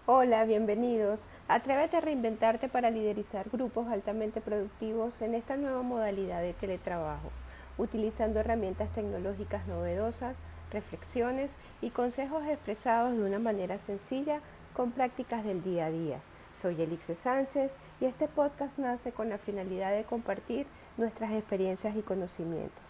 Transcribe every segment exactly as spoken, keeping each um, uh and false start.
Hola, bienvenidos. Atrévete a reinventarte para liderizar grupos altamente productivos en esta nueva modalidad de teletrabajo, utilizando herramientas tecnológicas novedosas, reflexiones y consejos expresados de una manera sencilla con prácticas del día a día. Soy Elixe Sánchez y este podcast nace con la finalidad de compartir nuestras experiencias y conocimientos.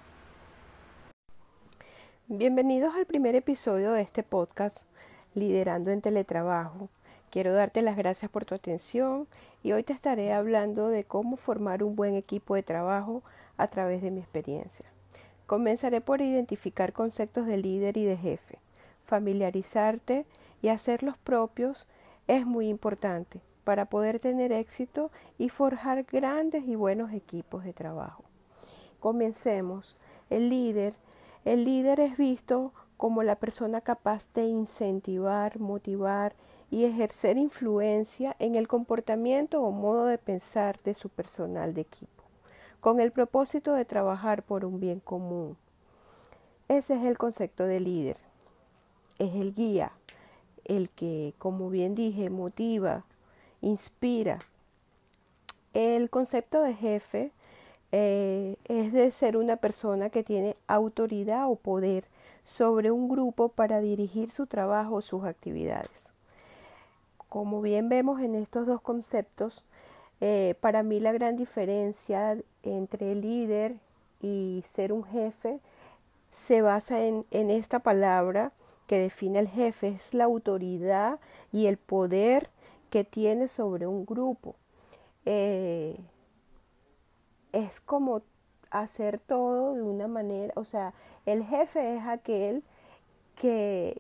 Bienvenidos al primer episodio de este podcast, Liderando en Teletrabajo. Quiero darte las gracias por tu atención y hoy te estaré hablando de cómo formar un buen equipo de trabajo a través de mi experiencia. Comenzaré por identificar conceptos de líder y de jefe. Familiarizarte y hacerlos propios es muy importante para poder tener éxito y forjar grandes y buenos equipos de trabajo. Comencemos. El líder, el líder es visto como la persona capaz de incentivar, motivar y ejercer influencia en el comportamiento o modo de pensar de su personal de equipo, con el propósito de trabajar por un bien común. Ese es el concepto de líder. Es el guía, el que, como bien dije, motiva, inspira. El concepto de jefe eh, es de ser una persona que tiene autoridad o poder sobre un grupo para dirigir su trabajo o sus actividades. Como bien vemos en estos dos conceptos, eh, para mí la gran diferencia entre líder y ser un jefe se basa en, en esta palabra que define al jefe, es la autoridad y el poder que tiene sobre un grupo. Eh, es como hacer todo de una manera, o sea, el jefe es aquel que,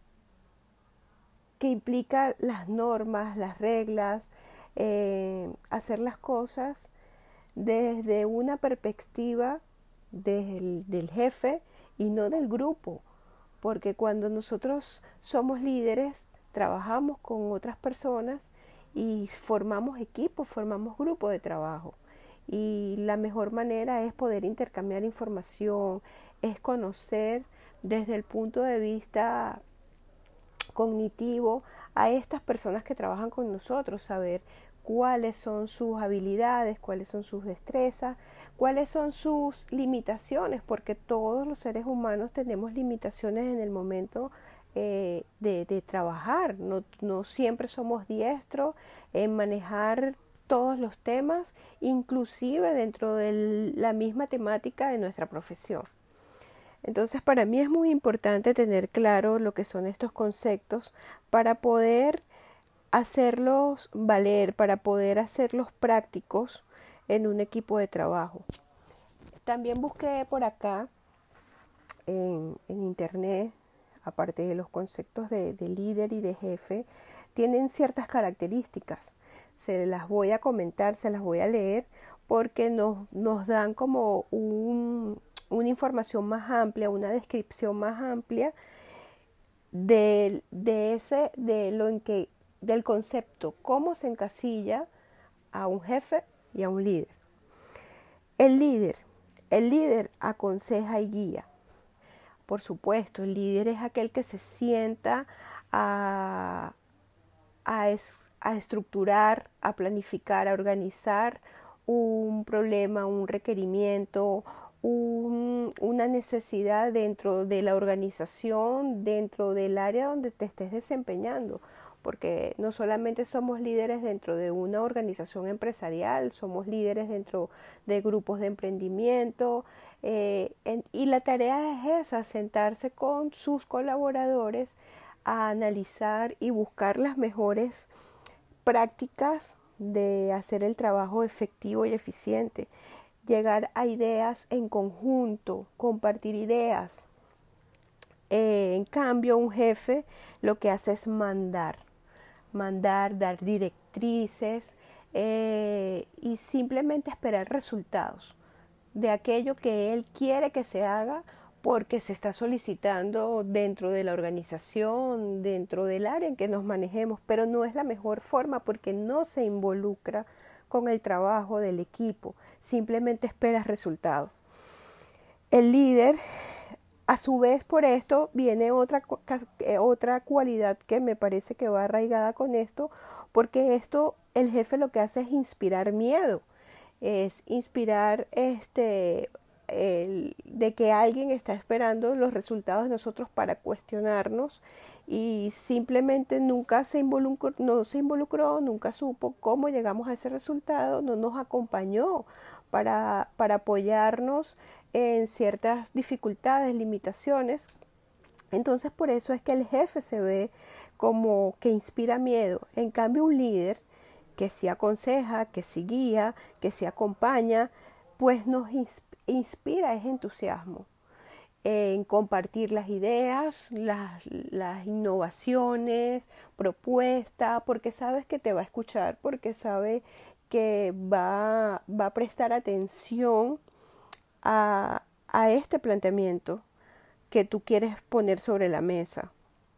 que implica las normas, las reglas, eh, hacer las cosas desde una perspectiva del, del jefe y no del grupo, porque cuando nosotros somos líderes, trabajamos con otras personas y formamos equipos, formamos grupos de trabajo. Y la mejor manera es poder intercambiar información, es conocer desde el punto de vista cognitivo a estas personas que trabajan con nosotros, saber cuáles son sus habilidades, cuáles son sus destrezas, cuáles son sus limitaciones, porque todos los seres humanos tenemos limitaciones en el momento eh, de, de trabajar, no, no siempre somos diestros en manejar todos los temas, inclusive dentro de la misma temática de nuestra profesión. Entonces, para mí es muy importante tener claro lo que son estos conceptos para poder hacerlos valer, para poder hacerlos prácticos en un equipo de trabajo. También busqué por acá en, en internet, aparte de los conceptos de, de líder y de jefe, tienen ciertas características. Se las voy a comentar, se las voy a leer porque nos, nos dan como un, una información más amplia, una descripción más amplia de, de ese, de lo en que, del concepto, cómo se encasilla a un jefe y a un líder. El líder, el líder aconseja y guía. Por supuesto, el líder es aquel que se sienta a, a, es, a estructurar, a planificar, a organizar un problema, un requerimiento, un, una necesidad dentro de la organización, dentro del área donde te estés desempeñando, porque no solamente somos líderes dentro de una organización empresarial, somos líderes dentro de grupos de emprendimiento, eh, en, y la tarea es esa, sentarse con sus colaboradores a analizar y buscar las mejores prácticas de hacer el trabajo efectivo y eficiente, llegar a ideas en conjunto, compartir ideas. Eh, en cambio, un jefe lo que hace es mandar, mandar, dar directrices eh, y simplemente esperar resultados de aquello que él quiere que se haga porque se está solicitando dentro de la organización, dentro del área en que nos manejemos, pero no es la mejor forma porque no se involucra con el trabajo del equipo, simplemente espera resultados. El líder A su vez, por esto viene otra, otra cualidad que me parece que va arraigada con esto, porque esto, el jefe lo que hace es inspirar miedo, es inspirar este, el, de que alguien está esperando los resultados de nosotros para cuestionarnos y simplemente nunca se involucró, no se involucró, nunca supo cómo llegamos a ese resultado, no nos acompañó para, para apoyarnos en ciertas dificultades, limitaciones. Entonces por eso es que el jefe se ve como que inspira miedo. En cambio un líder que sí aconseja, que sí guía, que sí acompaña, pues nos inspira ese entusiasmo en compartir las ideas, las, las innovaciones, propuestas, porque sabes que te va a escuchar, porque sabe que va, va a prestar atención a, a este planteamiento que tú quieres poner sobre la mesa.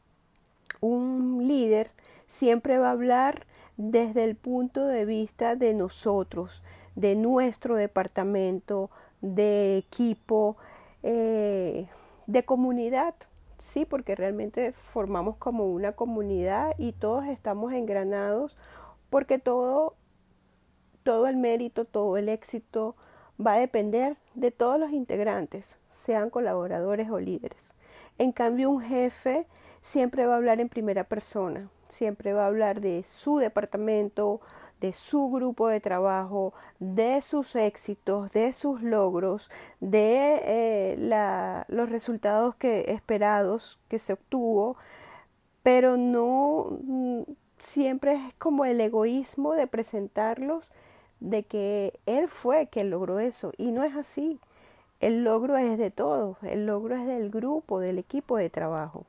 Un líder siempre va a hablar desde el punto de vista de nosotros, de nuestro departamento, de equipo, eh, de comunidad, sí, porque realmente formamos como una comunidad y todos estamos engranados porque todo, todo el mérito, todo el éxito va a depender de todos los integrantes, sean colaboradores o líderes. En cambio, un jefe siempre va a hablar en primera persona, siempre va a hablar de su departamento, de su grupo de trabajo, de sus éxitos, de sus logros, de eh, la, los resultados que, esperados que se obtuvo, pero no mm, siempre es como el egoísmo de presentarlos de que él fue quien logró eso, y no es así. El logro es de todos, el logro es del grupo, del equipo de trabajo.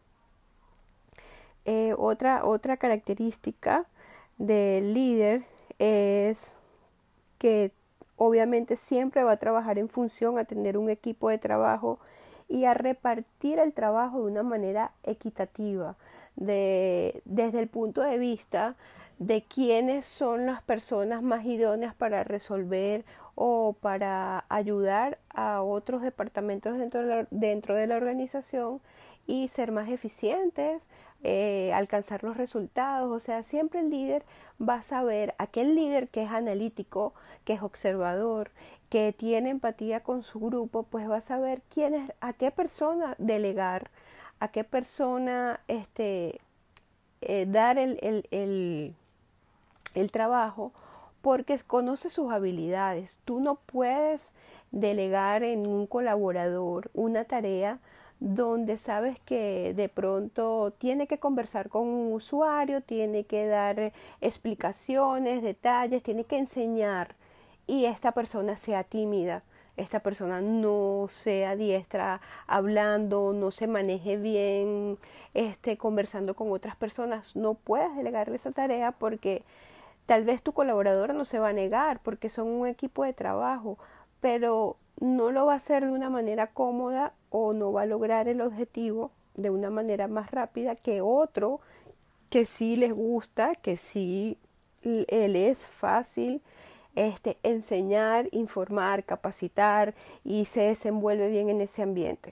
Eh, otra, otra característica del líder es que obviamente siempre va a trabajar en función a tener un equipo de trabajo y a repartir el trabajo de una manera equitativa, de, desde el punto de vista de quiénes son las personas más idóneas para resolver o para ayudar a otros departamentos dentro de la, dentro de la organización y ser más eficientes, eh, alcanzar los resultados. O sea, siempre el líder va a saber, aquel líder que es analítico, que es observador, que tiene empatía con su grupo, pues va a saber quién es, a qué persona delegar, a qué persona este, eh, dar el, el, el, el trabajo, porque conoce sus habilidades. Tú no puedes delegar en un colaborador una tarea donde sabes que de pronto tiene que conversar con un usuario, tiene que dar explicaciones, detalles, tiene que enseñar, y esta persona sea tímida, esta persona no sea diestra hablando, no se maneje bien este, conversando con otras personas. No puedes delegarle esa tarea porque tal vez tu colaboradora no se va a negar porque son un equipo de trabajo, pero no lo va a hacer de una manera cómoda o no va a lograr el objetivo de una manera más rápida que otro que sí les gusta, que sí él es fácil este, enseñar, informar, capacitar y se desenvuelve bien en ese ambiente.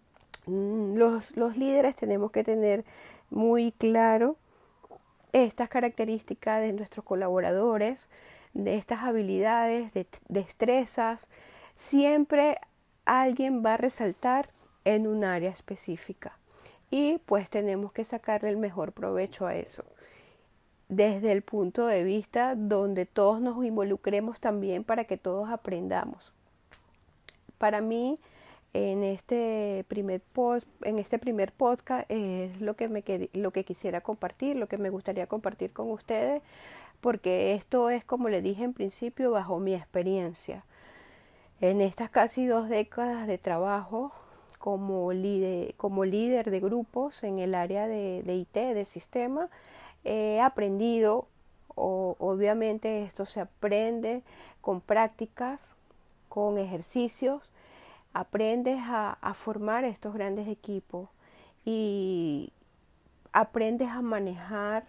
Los, los líderes tenemos que tener muy claro estas características de nuestros colaboradores, de estas habilidades, de destrezas. Siempre alguien va a resaltar en un área específica y pues tenemos que sacarle el mejor provecho a eso, desde el punto de vista donde todos nos involucremos también para que todos aprendamos. Para mí, en este primer post, en este primer podcast es lo que me lo que quisiera compartir, lo que me gustaría compartir con ustedes, porque esto es, como le dije en principio, bajo mi experiencia. En estas casi dos décadas de trabajo como líder, como líder de grupos en el área de, de I T, de sistema, he aprendido, o, obviamente esto se aprende con prácticas, con ejercicios, aprendes a, a formar estos grandes equipos y aprendes a manejar,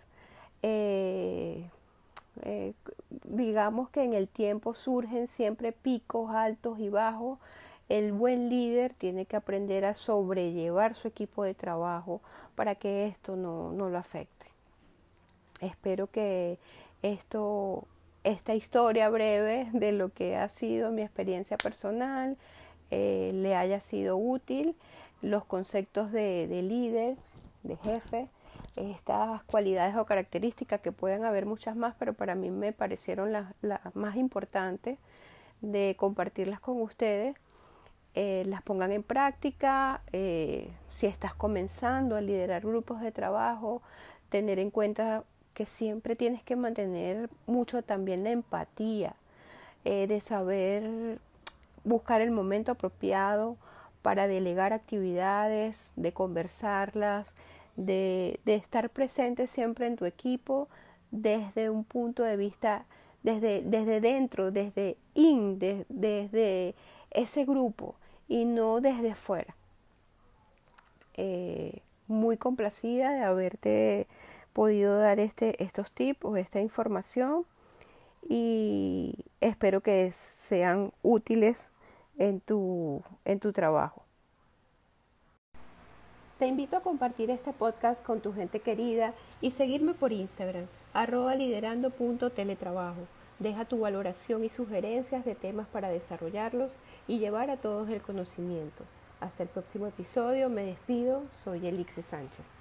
eh, eh, digamos que en el tiempo surgen siempre picos altos y bajos el buen líder tiene que aprender a sobrellevar su equipo de trabajo para que esto no, no lo afecte. Espero que esto, esta historia breve de lo que ha sido mi experiencia personal eh, le haya sido útil. Los conceptos de, de líder, de jefe, estas cualidades o características, que pueden haber muchas más, pero para mí me parecieron las, las más importantes de compartirlas con ustedes. Eh, las pongan en práctica. Eh, si estás comenzando a liderar grupos de trabajo, tener en cuenta que siempre tienes que mantener mucho también la empatía, eh, de saber buscar el momento apropiado para delegar actividades, de conversarlas, de, de estar presente siempre en tu equipo desde un punto de vista, desde, desde dentro, desde in, de, desde ese grupo y no desde fuera. Eh, muy complacida de haberte podido dar este, estos tips o esta información, y espero que sean útiles en tu, en tu trabajo. Te invito a compartir este podcast con tu gente querida y seguirme por Instagram, arroba liderando punto teletrabajo. Deja tu valoración y sugerencias de temas para desarrollarlos y llevar a todos el conocimiento. Hasta el próximo episodio, me despido, soy Elixir Sánchez.